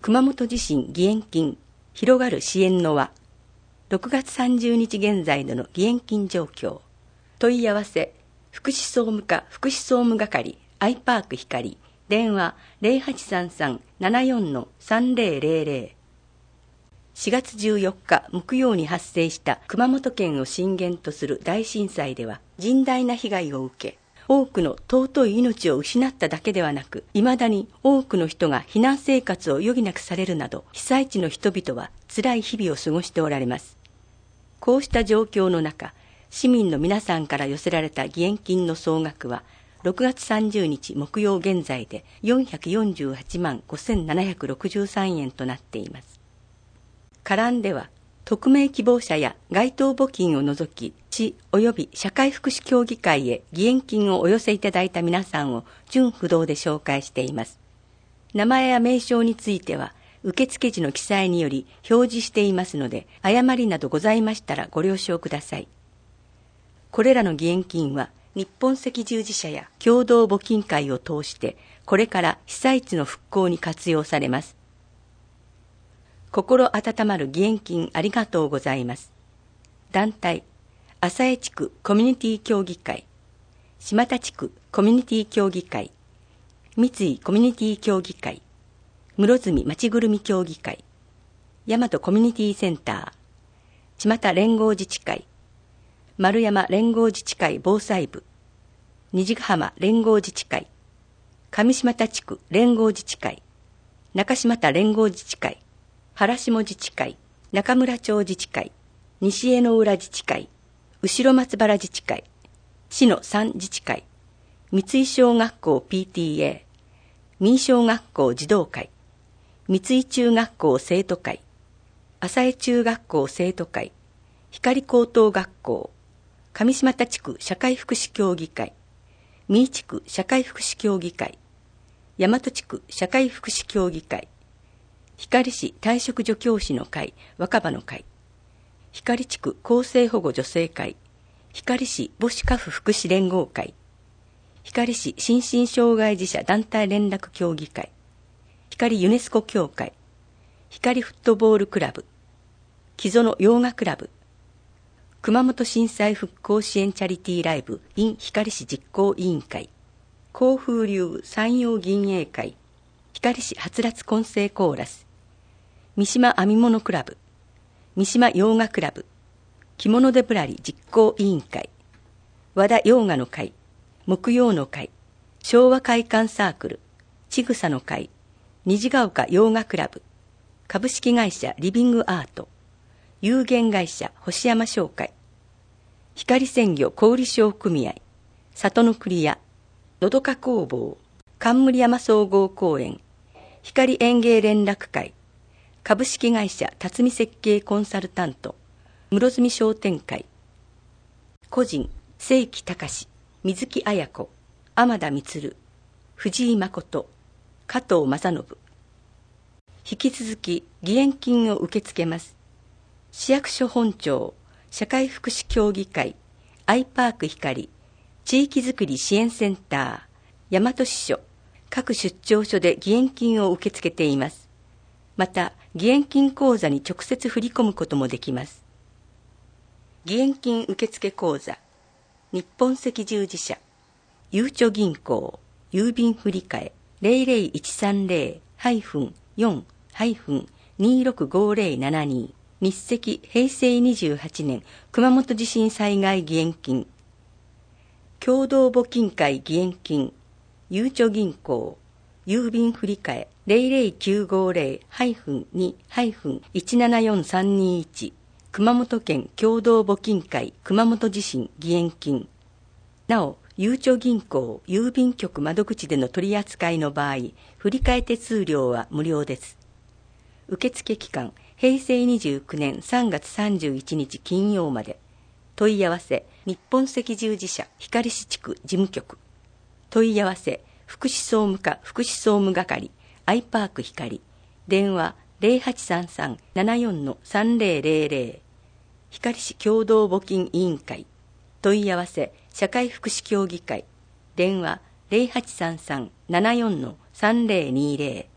熊本地震義援金広がる支援の輪。6月30日現在の義援金状況。問い合わせ福祉総務課福祉総務係アイパーク光。電話 0833-74-3000。4月14日木曜に発生した熊本県を震源とする大震災では甚大な被害を受け、多くの尊い命を失っただけではなく、未だに多くの人が避難生活を余儀なくされるなど、被災地の人々は辛い日々を過ごしておられます。こうした状況の中、市民の皆さんから寄せられた義援金の総額は、6月30日木曜現在で448万5763円となっています。下欄では、匿名希望者や該当募金を除き、市及び社会福祉協議会へ義援金をお寄せいただいた皆さんを順不動で紹介しています。名前や名称については、受付時の記載により表示していますので、誤りなどございましたらご了承ください。これらの義援金は、日本赤十字社や共同募金会を通して、これから被災地の復興に活用されます。心温まる義援金ありがとうございます。団体、浅江地区コミュニティ協議会、島田地区コミュニティ協議会、三井コミュニティ協議会、室積まちぐるみ協議会、大和コミュニティセンター、千又連合自治会、丸山連合自治会防災部、虹ヶ浜連合自治会、上島田地区連合自治会、中島田連合自治会、原下自治会、中村町自治会、西江の浦自治会、後ろ松原自治会、市の3自治会、三井小学校 PTA、三井小学校児童会、三井中学校生徒会、浅江中学校生徒会、光高等学校、上島田地区社会福祉協議会、三井地区社会福祉協議会、大和地区社会福祉協議会、光市退職助教師の会若葉の会、光地区厚生保護女性会、光市母子家父福祉連合会、光市心身障害児者団体連絡協議会、光ユネスコ協会、光フットボールクラブ、木園洋画クラブ、熊本震災復興支援チャリティーライブ in 光市実行委員会、甲風流山陽銀営会、光市はつらつ混声コーラス、三島編み物クラブ、三島洋画クラブ、着物でぶらり実行委員会、和田洋画の会、木曜の会、昭和会館サークル、ちぐさの会、虹ヶ丘洋画クラブ、株式会社リビングアート、有限会社星山商会、光鮮魚小売商組合、里の栗屋、のどか工房、冠山総合公園、光園芸連絡会、株式会社辰巳設計コンサルタント、室積商店会、個人、清木隆、水木綾子、天田充、藤井誠、加藤正信。引き続き義援金を受け付けます。市役所本庁、社会福祉協議会、アイパーク光、地域づくり支援センター、大和支所、各出張所で義援金を受け付けています。また、義援金口座に直接振り込むこともできます。義援金受付口座、日本赤十字社、ゆうちょ銀行、郵便振替 00130-4-265072 日赤平成28年熊本地震災害義援金、共同募金会義援金、ゆうちょ銀行、郵便振替 00950-2-174321 熊本県共同募金会熊本地震義援金。なお、ゆうちょ銀行郵便局窓口での取り扱いの場合、振替手数料は無料です。受付期間、平成29年3月31日金曜まで。問い合わせ、日本赤十字社光市地区事務局。問い合わせ、福祉総務課福祉総務係、アイパーク光。電話0833-74-3000。光市共同募金委員会。問い合わせ、社会福祉協議会。電話0833-74-3020。